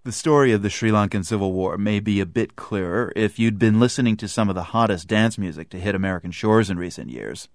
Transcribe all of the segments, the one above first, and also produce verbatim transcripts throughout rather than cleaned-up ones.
The story of the Sri Lankan Civil War may be a bit clearer if you'd been listening to some of the hottest dance music to hit American shores in recent years.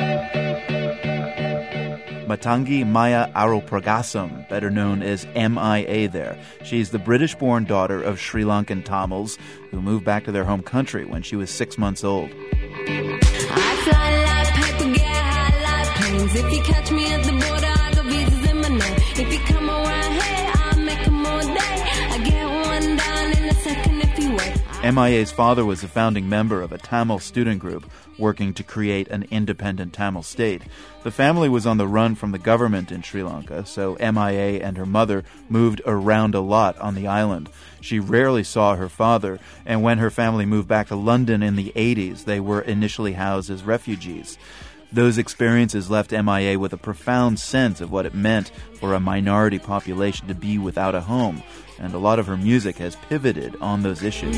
Matangi Maya Arupragasam, better known as M I A there. She's the British-born daughter of Sri Lankan Tamils who moved back to their home country when she was six months old. I fly like paper, get high like planes. If you catch me at the border, I got visas in my name. If you come around here, I'll make them all day. I get one down in a second if you wait. M I A's father was a founding member of a Tamil student group working to create an independent Tamil state. The family was on the run from the government in Sri Lanka, so M I A and her mother moved around a lot on the island. She rarely saw her father, and when her family moved back to London in the eighties, they were initially housed as refugees. Those experiences left M I A with a profound sense of what it meant for a minority population to be without a home, and a lot of her music has pivoted on those issues.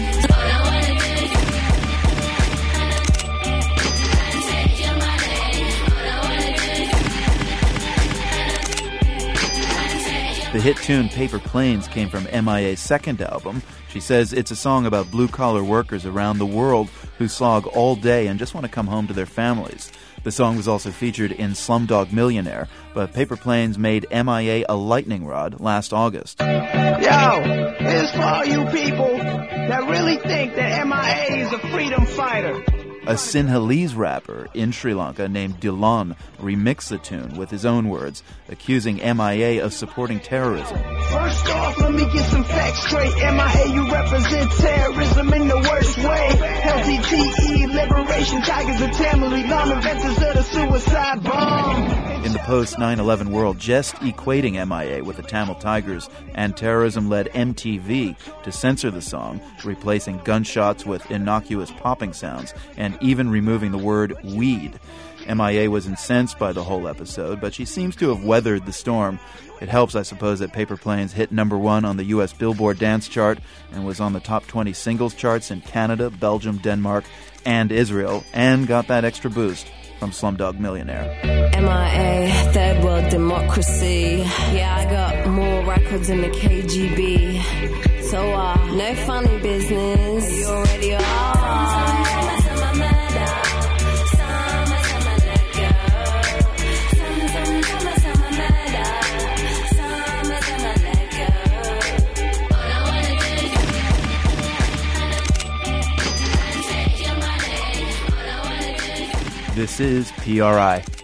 The hit tune Paper Planes came from M I A's second album. She says it's a song about blue-collar workers around the world who slog all day and just want to come home to their families. The song was also featured in Slumdog Millionaire, but Paper Planes made M I A a lightning rod last August. Yo, this is for all you people that really think that M I A is a freedom fighter. A Sinhalese rapper in Sri Lanka named Dillon remixed the tune with his own words, accusing M I A of supporting terrorism. First off, let me get some facts straight. M I A, you represent terrorism in the worst way. L G T E, liberation, tigers of Tamil, Islam, inventors of the suicide bomb. In the post nine eleven world, just equating M I A with the Tamil Tigers and terrorism led M T V to censor the song, replacing gunshots with innocuous popping sounds, and even removing the word weed. M I A was incensed by the whole episode, but she seems to have weathered the storm. It helps, I suppose, that Paper Planes hit number one on the U S Billboard Dance Chart and was on the top twenty singles charts in Canada, Belgium, Denmark, and Israel, and got that extra boost from Slumdog Millionaire. M I A, third world democracy. Yeah, I got more records than the K G B. So, uh, no funny business. You already are. This is P R I.